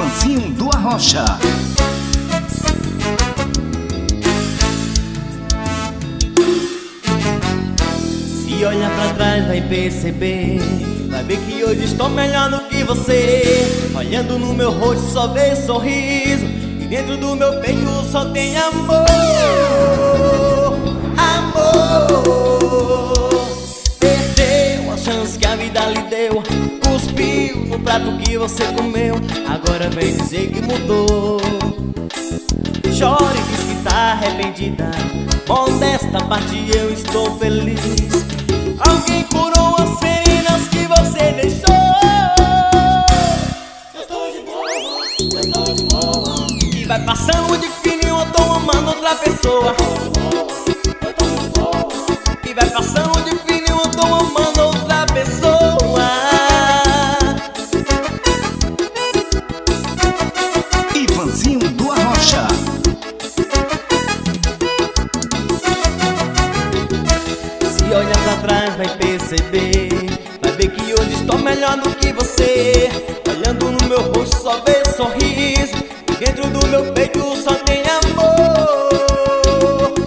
Ivanzinho do Arrocha. Se olhar pra trás vai perceber, vai ver que hoje estou melhor do que você. Olhando no meu rosto só vê sorriso, e dentro do meu peito só tem amor. Amor. Perdeu a chance que a vida lhe deu, cuspiu no prato que você comeu, agora vem dizer que mudou. Chora e diz que tá arrependida, modesta parte eu estou feliz. Alguém curou as feridas que você deixou. Eu tô de boa, eu tô de boa. E vai passando de fininho, eu tô amando outra pessoa. Eu tô de boa. E vai passando de fininho, eu tô amando outra pessoa. Ivanzinho do Arrocha. Se olhar pra trás vai perceber, vai ver que hoje estou melhor do que você. Olhando no meu rosto só vê sorriso, dentro do meu peito só tem amor.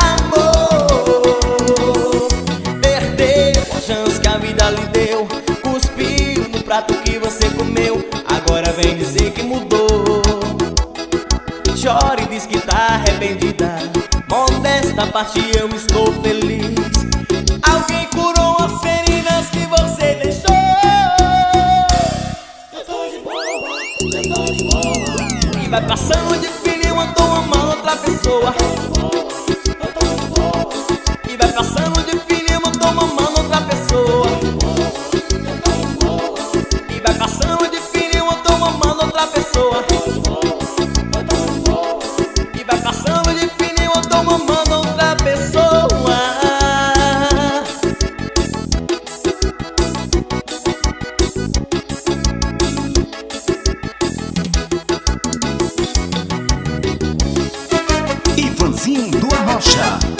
Amor. Perdeu a chance que a vida lhe deu, cuspiu no prato que você comeu, agora vem dizer que mudou. Chora e diz que tá arrependida, modesta parte eu estou feliz. Alguém curou as feridas que você deixou. Eu tô de boa, eu tô de boa. E vai passando de fininho, eu tô amando outra pessoa. Eu tô de boa. E vai passando de fininho, eu tô amando outra pessoa. Eu tô de boa. E vai passando de fininho, eu tô amando outra pessoa. Eu tô de boa. E vai passando de fininho, eu tô amando outra pessoa. Ivanzinho do Arrocha.